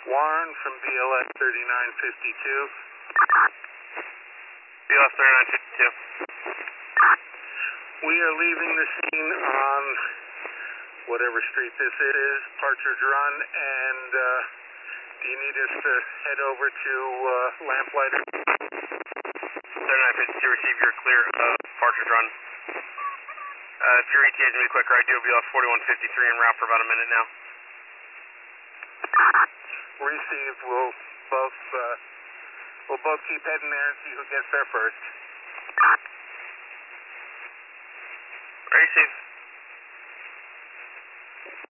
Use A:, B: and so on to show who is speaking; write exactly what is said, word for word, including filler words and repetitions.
A: Warren from B L S thirty-nine fifty-two.
B: B L S thirty-nine fifty-two.
A: We are leaving the scene on whatever street this is, Partridge Run, and uh, do you need us to head over to uh, Lamplighter?
B: thirty-nine fifty-two, receive your clear of Partridge Run. Uh, if your E T A is going to be quicker, I do B L S forty-one fifty-three en route for about a minute now.
A: Received. We'll both, uh, we'll both keep heading there and see who gets there first.
B: Receive.